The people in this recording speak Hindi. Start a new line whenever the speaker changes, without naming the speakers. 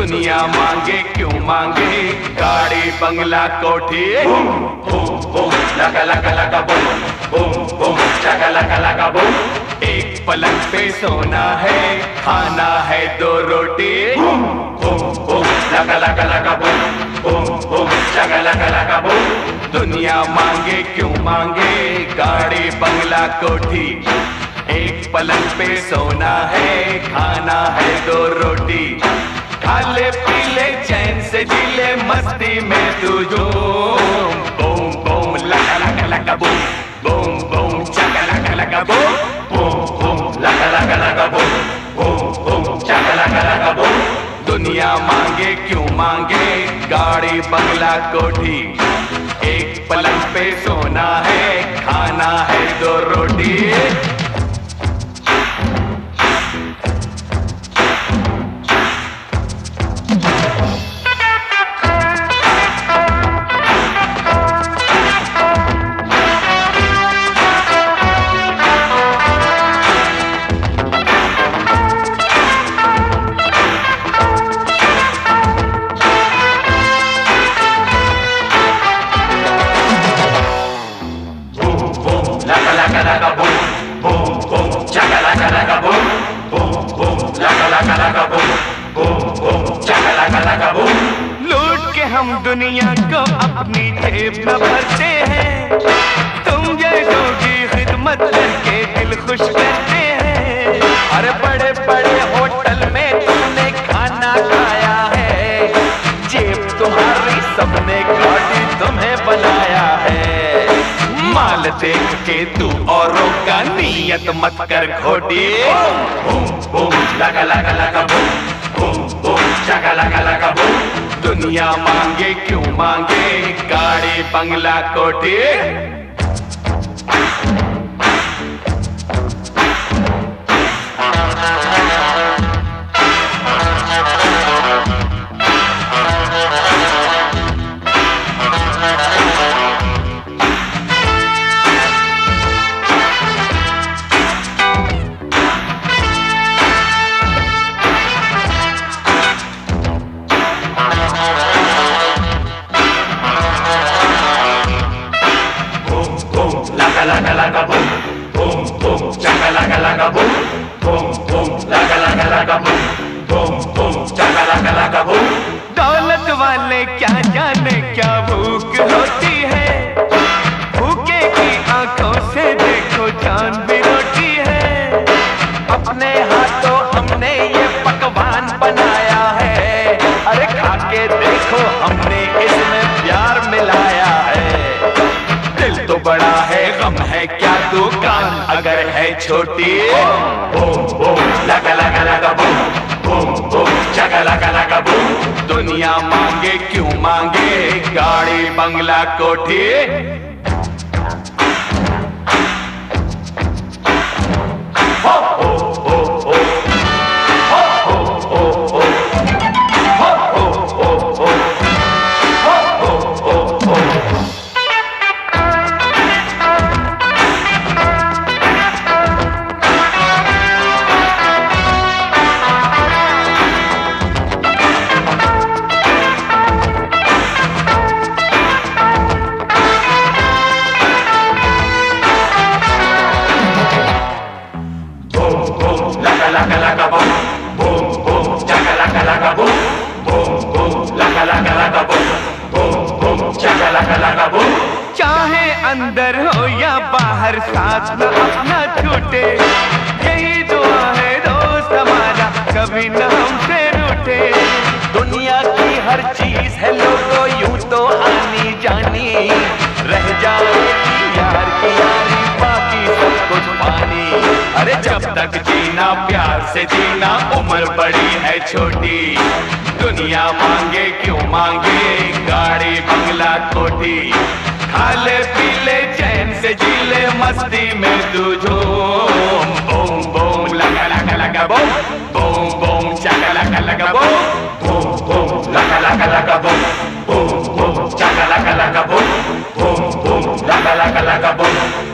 दुनिया मांगे क्यों मांगे गाड़ी बंगला कोठी। बूम बूम बूम लगा लगा लगा बूम बूम बूम चगा लगा लगा बूम। एक पलंग पे सोना है खाना है दो रोटी। बूम बूम बूम लगा लगा लगा बूम बूम बूम चगा लगा लगा बूम। दुनिया मांगे क्यों मांगे गाड़ी बंगला कोठी। एक पलंग पे सोना है खाना है दो रोटी। खा ले पी ले चैन से जी ले मस्ती में तू झूम। बूम बूम लगा लगा लगा बूम बूम बूम चगा लगा लगा बूम बूम बूम लगा लगा लगा बूम बूम बूम चगा लगा लगा बूम। दुनिया मांगे क्यों मांगे गाड़ी बंगला कोठी। एक पलंग पे सोना है खाना है दो रोटी। Laka boom, boom boom, chaka laka boom, boom boom, laka boom, boom boom, chaka laka boom। लूट के हम दुनिया को अपनी जेब में भरते हैं। तुम जैसों की खिदमत करके दिल खुश करते हैं। अरे बड़े बड़े होटल में तुमने खाना खाया है। जेब तुम्हारी सबने काटी तुम्हें बनाया है। माल देख के तू औरों का नियत मत कर घोटी। बूम बूम लगा लगा लगा बूम बूम बूम चगा लगा लगा बूम। दुनिया मांगे क्यों मांगे गाड़ी बंगला कोठी। Laka laka boom, boom boom, chaka laka laka boom, boom boom, laka laka laka boom, boom boom, chaka laka laka boom। दौलत वाले क्या जाने क्या भूख होती है। भूखे की आंखों से देखो जान भी रोटी है। अपने हाथों हमने ये पकवान बनाया है। अरे खा के देखो हमने इसमें प्यार मिलाया है। दिल तो बड़ा है गम है क्या दुकान अगर है छोटी। बूम बूम लगा लगा लगा बूम बूम बूम चगा लगा लगा बूम। दुनिया मांगे क्यों मांगे गाड़ी बंगला कोठी। हो हो हो हो हो हो हो हो हो हो हो हो हो हो। Laka laka boom, boom boom, chaka laka laka boom, boom boom, laka laka laka boom, boom boom, chaka laka laka boom। चाहे अंदर हो या बाहर साथ न अपना छूटे। यही दुआ है दोस्त हमारा कभी न हमसे रूठे। दुनिया की हर चीज है लोगों यूं तो आनी जानी। रह जाएगी यार की यारी बाकी सब कुछ पानी। अरे जब तक जीना प्यार से जीना उम्र बड़ी है छोटी। दुनिया मांगे क्यों मांगे गाड़ी बंगला कोठी। खा ले पी ले चैन से जी ले मस्ती में तू झूम। बूम बूम लगा लगा लगा बूम बूम बूम चगा लगा लगा बूम बूम बूम लगा लगा लगा बूम बूम बूम चगा लगा लगा बूम बूम बूम लगा लगा लगा बूम।